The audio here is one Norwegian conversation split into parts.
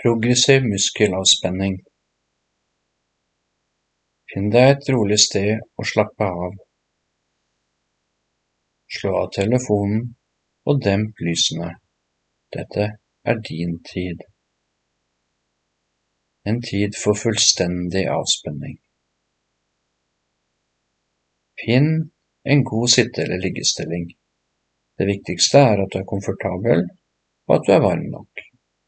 Progressiv muskelavspenning. Finn deg et rolig sted og slappe av. Slå av telefonen og demp lysene. Dette er din tid. En tid for fullstendig avspenning. Finn en god sitte- eller liggestilling. Det viktigste er at du er komfortabel og at du er varm nok.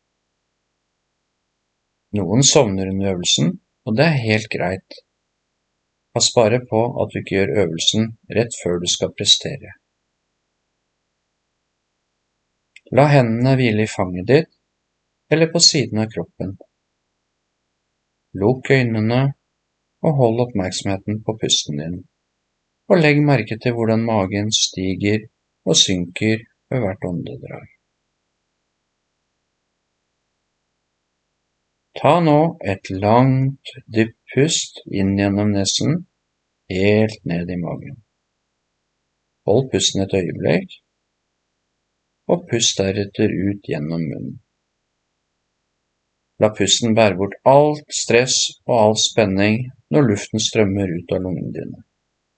Noen sovner under øvelsen, og det er helt greit. Pass bare på at du ikke gjør øvelsen rett før du skal prestere. La hendene hvile i fanget ditt, eller på siden av kroppen. Lukk øynene og hold oppmerksomheten på pusten din, og legg merke til hvordan magen stiger og synker ved hvert åndedrag. Ta nå et langt, dypt pust inn gjennom nesen, helt ned i magen. Hold pusten et øyeblikk, og pust deretter ut gjennom munnen. La pusten bære bort alt stress og all spenning når luften strømmer ut av lungene dine.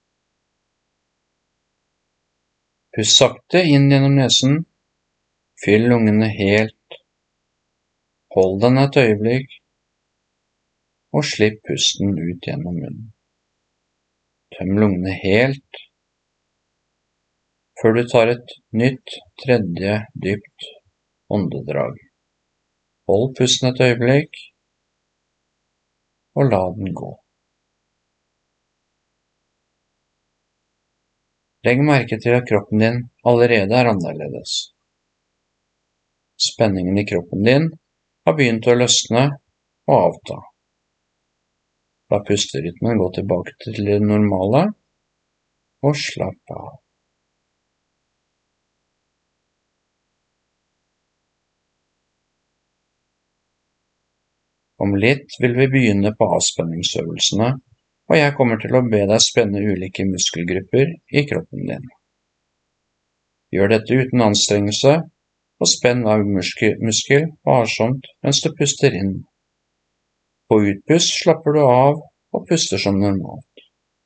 Pust sakte inn gjennom nesen, fyll lungene helt. Hold den et øyeblikk, og slipp pusten ut gjennom munnen. Tøm lungene helt, før du tar et nytt, tredje, dypt åndedrag. Hold pusten et øyeblikk, og la den gå. Legg merke til at kroppen din allerede er annerledes. Spenningen i kroppen din har begynt å løsne og avta. La pusterytmen gå tilbake til det normale, og slapp av. Om litt vil vi begynne på avspenningsøvelsene, og jeg kommer til å be deg spenne ulike muskelgrupper i kroppen din. Gjør dette uten anstrengelse, og spenn hver muskel varsomt mens du puster inn. På utpust slapper du av og puster som normalt.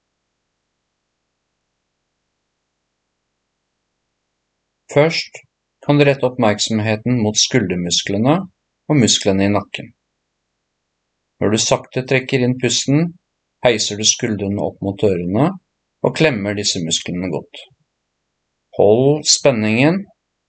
Først kan du rette oppmerksomheten mot skuldermusklene og musklene i nakken. Når du sakte trekker inn pusten, heiser du skuldrene opp mot ørene og klemmer disse musklene godt. Hold spenningen.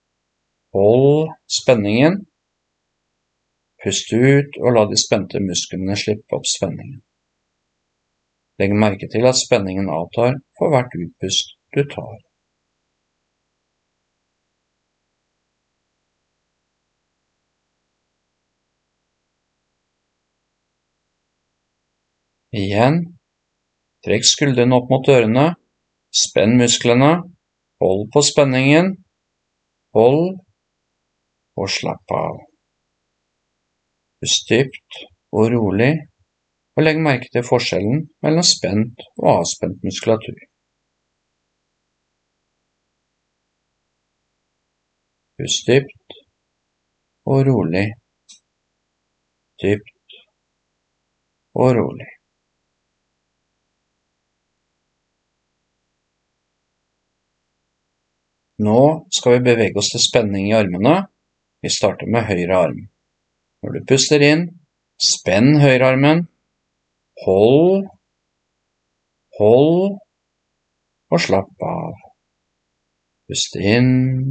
Pust ut og la de spente musklene slippe opp spenningen. Legg merke til at spenningen avtar for hvert utpust du tar. Igjen, trekk skuldrene opp mot ørene, spenn musklene, hold på spenningen, hold og slapp av. Pust dypt og rolig, og legg merke til forskjellen mellom spent og avspent muskulatur. Pust dypt og rolig, dypt og rolig. Nå skal vi bevege oss til spenning i armene. Vi starter med høyre arm. Når du puster inn, spenn høyre armen, hold og slapp av. Pust inn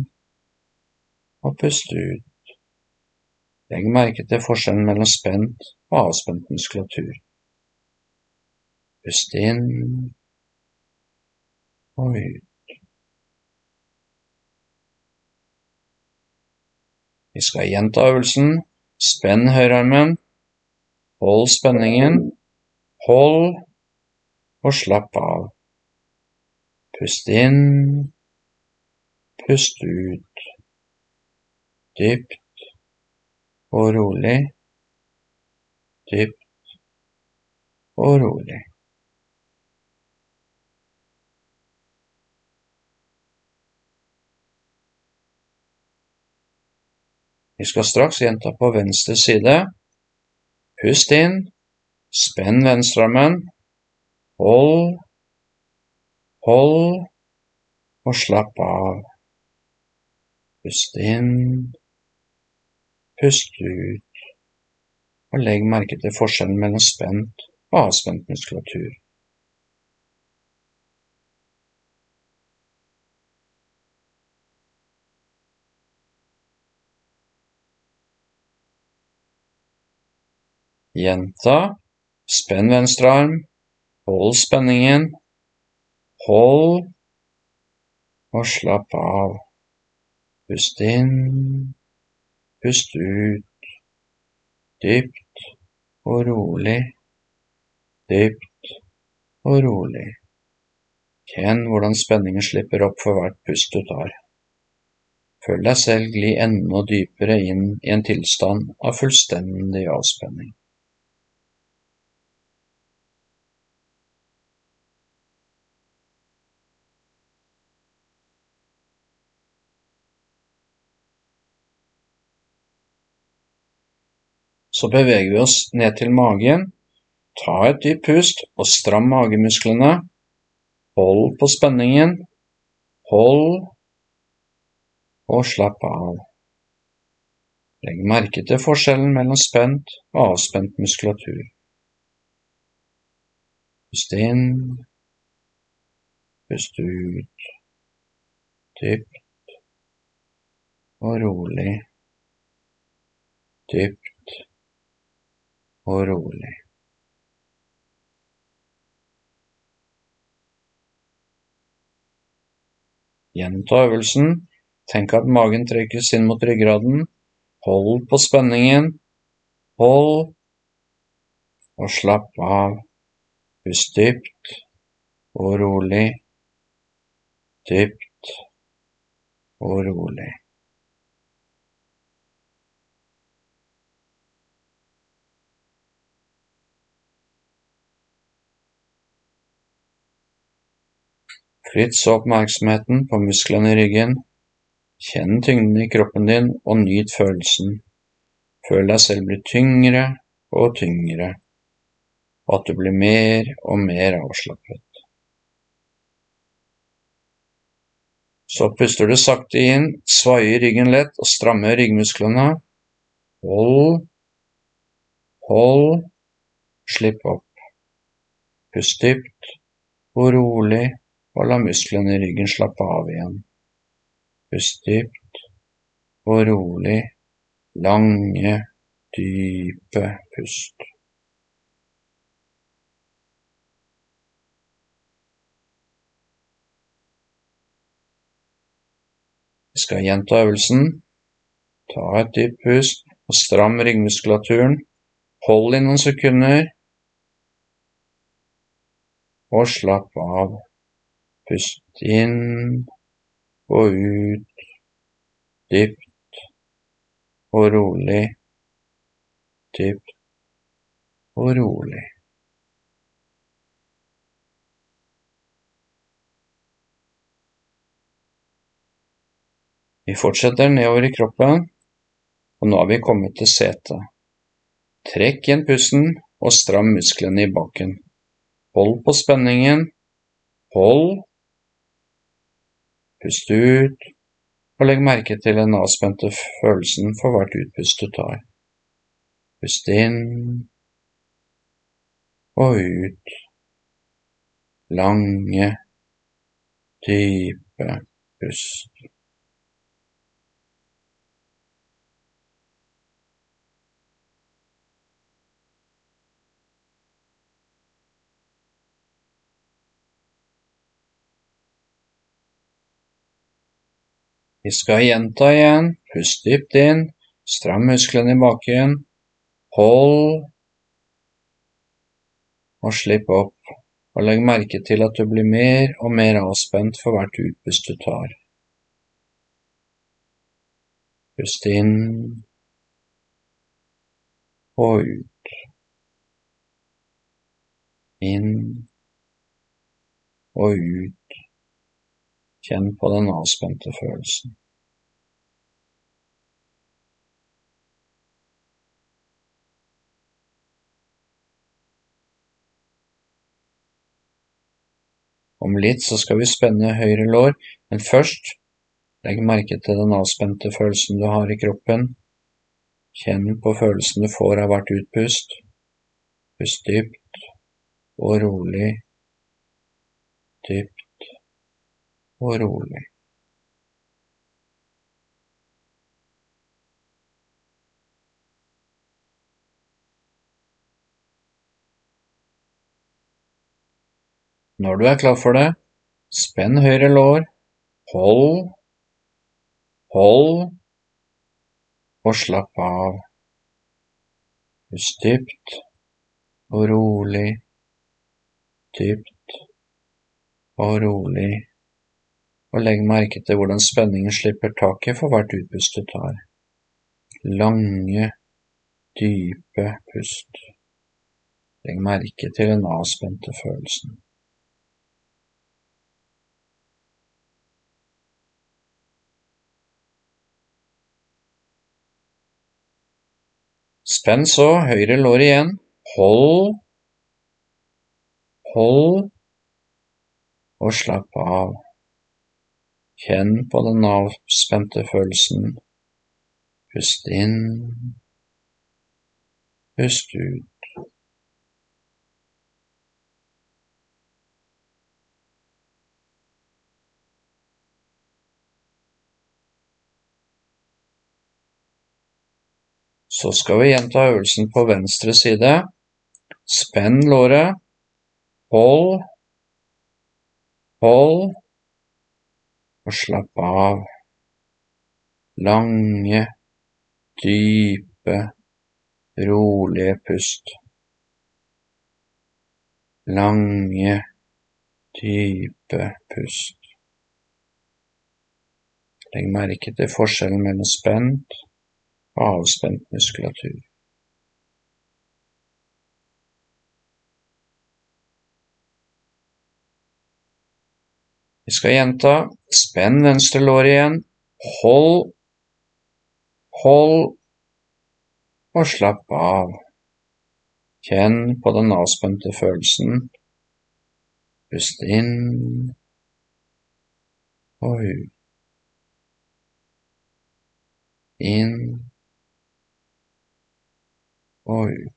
og pust ut. Legg merke til forskjellen mellom spent og avspent muskulatur. Pust inn og ut. Vi skal gjenta øvelsen. Spenn høyrearmen, hold spenningen, hold og slapp av. Pust inn, pust ut, dypt og rolig, dypt og rolig. Vi skal straks gjenta på venstre side. Pust inn, spenn venstrearmen, hold, og slapp av. Pust inn, pust ut, og legg merke til forskjellen mellom spent og avspent muskulatur. Gjenta, spenn venstre arm, hold spenningen, hold, og slapp av. Pust inn, pust ut, dypt og rolig, dypt og rolig. Kjenn hvordan spenningen slipper opp for hvert pust du tar. Følg deg selv gli enda dypere inn i en tilstand av fullstendig avspenning. Så beveger vi oss ned til magen. Ta et dypt pust og stram magemusklene. Hold på spenningen. Hold og slapp av. Legg merke til forskjellen mellom spent og avspent muskulatur. Pust inn, pust ut, dypt og rolig, dypt og rolig. Gjenta øvelsen. Tenk at magen trekkes inn mot ryggraden. Hold på spenningen. Hold og slapp av. Pust dypt og rolig. Dypt og rolig. Flytt så oppmerksomheten på musklene i ryggen. Kjenn tyngden i kroppen din og nyt følelsen. Føl deg selv bli tyngre og tyngre, og at du blir mer og mer avslappet. Så puster du sakte inn, svaier ryggen lett og strammer ryggmusklene. Hold, slipp opp. Pust dypt og rolig, og la musklene i ryggen slappe av igjen. Pust dypt og rolig, lange, dype pust. Vi skal gjenta øvelsen. Ta et dypt pust og stram ryggmuskulaturen. Hold i noen sekunder og slapp av. Pust inn og ut, dypt og rolig, dypt og rolig. Vi fortsetter nedover i kroppen, og nå har vi kommet til setet. Trekk igjen pusten og stram musklene i baken. Hold på spenningen, hold, pust ut, og legg merke til den avspente følelsen for hvert utpust du tar. Pust inn og ut, lange, dype pust. Vi skal gjenta igjen. Pust dypt inn, stram musklene i baken, hold og slipp opp, og legg merke til at du blir mer og mer avspent for hvert utpust du tar. Pust inn og ut. Inn og ut. Kjenn på den avspente følelsen. Om litt så skal vi spenne høyre lår, men først legg merke til den avspente følelsen du har i kroppen. Kjenn på følelsen du får av hvert utpust. Pust dypt og rolig, dypt og rolig. Når du er klar for det, spenn høyre lår, hold, og slapp av. Pust dypt og rolig, dypt og rolig, og legg merke til hvordan spenningen slipper taket for hvert utpust du tar. Lange, dype pust. Legg merke til den avspente følelsen. Spenn så høyre lår igjen. Hold, og slapp av. Kjenn på den avspente følelsen. Pust inn, pust ut. Så skal vi gjenta øvelsen på venstre side. Spenn låret, hold, og slapp av. Lange, dype, rolige pust. Lange, dype pust. Legg merke til forskjellen mellom spent og avspent muskulatur. Vi skal gjenta. Spenn venstre lår igjen. Hold, og slapp av. Kjenn på den avspente følelsen. Pust inn og ut. Inn og ut.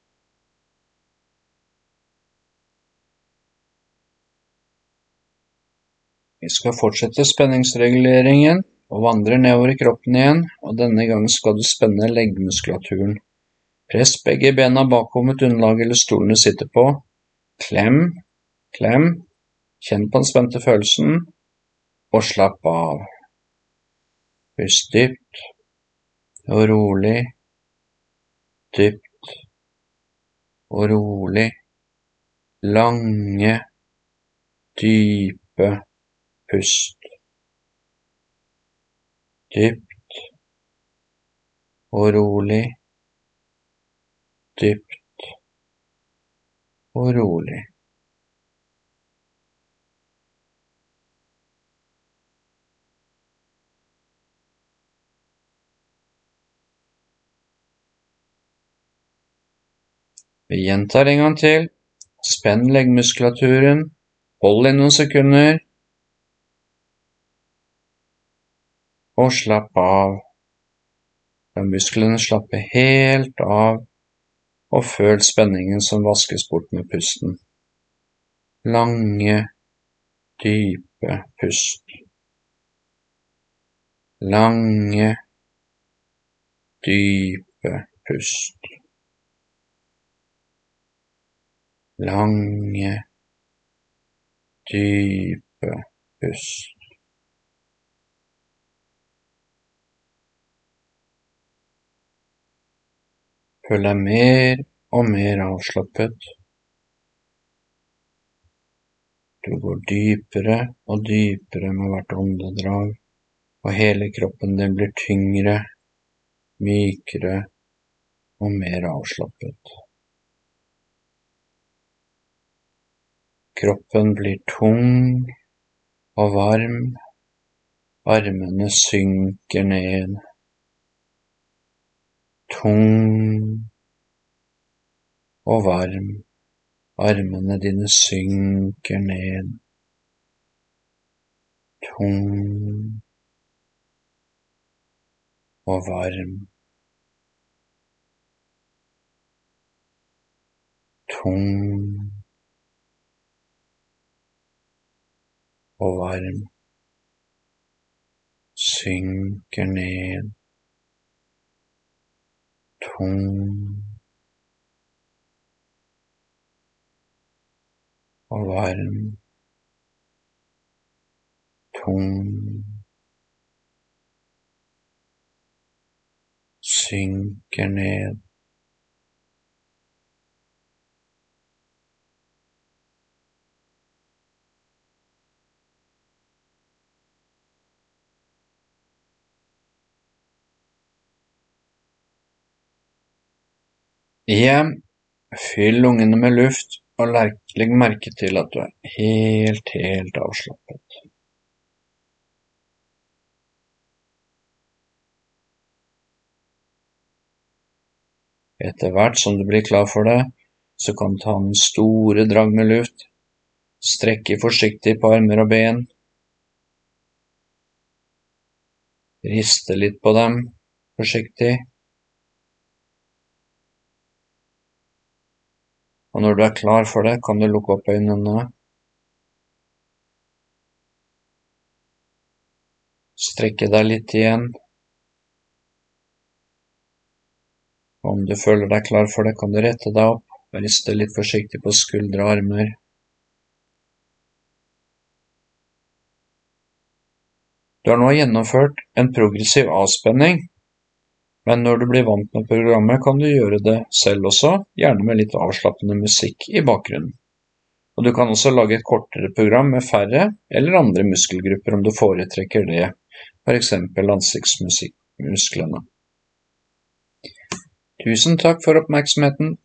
Vi skal fortsette spenningsreguleringen og vandre nedover i kroppen igjen, og denne gangen skal du spenne leggmuskulaturen. Press begge bena bakom et underlag eller stolen du sitter på. Klem, kjenn på den spente følelsen, og slapp av. Pust dypt og rolig, dypt og rolig, lange, dype pust. Dypt og rolig, dypt og rolig. Vi gjentar en gang til. Spenn leggmuskulaturen. Hold i noen sekunder. Og slapp av. La musklene slappe helt av, og føl spenningen som vaskes bort med pusten. Lange, dype pust. Lange, dype pust. Lange, dype pust. Føl deg mer og mer avslappet. Du går dypere og dypere med hvert åndedrag, og hele kroppen din blir tyngre, mykere og mer avslappet. Kroppen blir tung og varm, armene synker ned. Tung og varm, armene dine synker ned. tung og varm, tung og varm, synker ned, tung og varm, tung, synker ned. Igjen, fyll lungene med luft og legg merke til at du er helt avslappet. Etter hvert som du blir klar for det, så kan du ta en store drag med luft, strekke forsiktig på armer og ben, riste litt på dem forsiktig. Og når du er klar for det, kan du lukke opp øynene, strekke deg litt igjen. Og om du føler deg klar for det, kan du rette deg opp og riste litt forsiktig på skuldre og armer. Du har nå gjennomført en progressiv avspenning, men når du blir vant med programmet, kan du gjøre det selv også, gjerne med litt avslappende musikk i bakgrunnen. Og du kan også lage et kortere program med færre eller andre muskelgrupper om du foretrekker det, for eksempel ansiktsmusklene. Tusen takk for oppmerksomheten.